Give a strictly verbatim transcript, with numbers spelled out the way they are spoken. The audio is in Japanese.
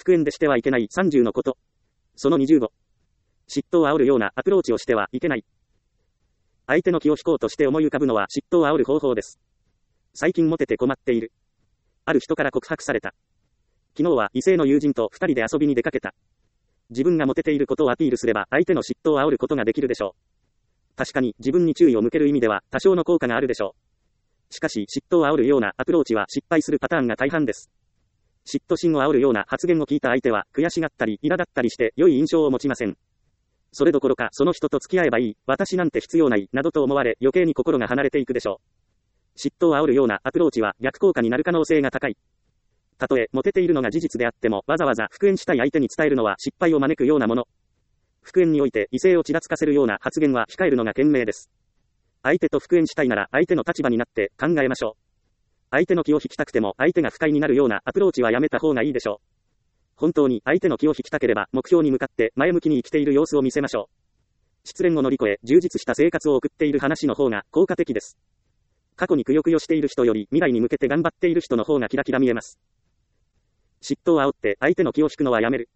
復縁でしてはいけないさんじゅうのこと。そのにじゅうご。嫉妬を煽るようなアプローチをしてはいけない。相手の気を引こうとして思い浮かぶのは嫉妬を煽る方法です。最近モテて困っている。ある人から告白された。昨日は異性の友人と二人で遊びに出かけた。自分がモテていることをアピールすれば相手の嫉妬を煽ることができるでしょう。確かに自分に注意を向ける意味では多少の効果があるでしょう。しかし嫉妬を煽るようなアプローチは失敗するパターンが大半です。嫉妬心を煽るような発言を聞いた相手は悔しがったり苛立ったりして良い印象を持ちません。それどころかその人と付き合えばいい、私なんて必要ない、などと思われ余計に心が離れていくでしょう。嫉妬を煽るようなアプローチは逆効果になる可能性が高い。たとえモテているのが事実であってもわざわざ復縁したい相手に伝えるのは失敗を招くようなもの。復縁において異性をちらつかせるような発言は控えるのが賢明です。相手と復縁したいなら相手の立場になって考えましょう。相手の気を引きたくても相手が不快になるようなアプローチはやめた方がいいでしょう。本当に相手の気を引きたければ目標に向かって前向きに生きている様子を見せましょう。失恋を乗り越え充実した生活を送っている話の方が効果的です。過去にくよくよしている人より未来に向けて頑張っている人の方がキラキラ見えます。嫉妬を煽って相手の気を引くのはやめる。